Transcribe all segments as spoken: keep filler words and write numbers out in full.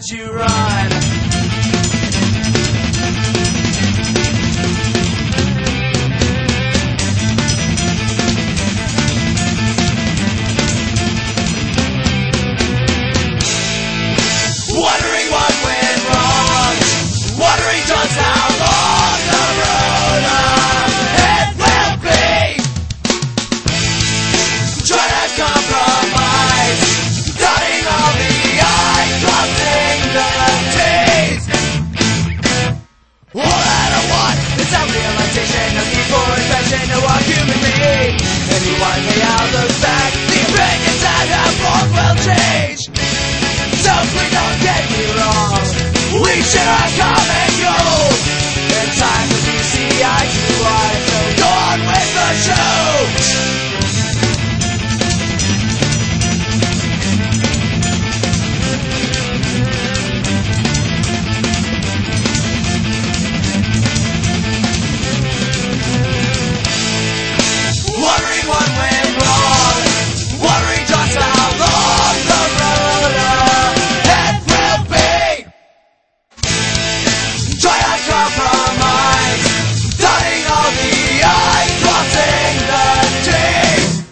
you run. Wondering what went wrong, wondering just how long the road ahead will be. Try to compromise, dotting all the I's, crossing the T's. All that I want is self-realization, no need for invention, no one human being. Anyone may out looks back, the opinions that have formed will change. So please don't get me wrong, we share a common goal. In time when we see eye to eye, so go on with the show. Wondering what went wrong, wondering just how long the road ahead will be. Try to compromise, dotting all the I's, crossing the T's.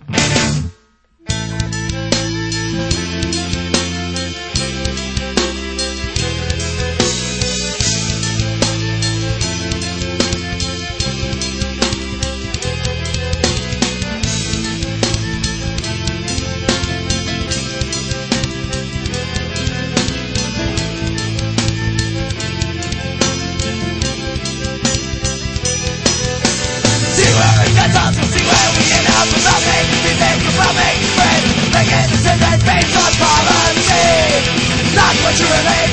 See where we end up without making mistakes, without making friends. Like innocent and based on policy, not what you relate.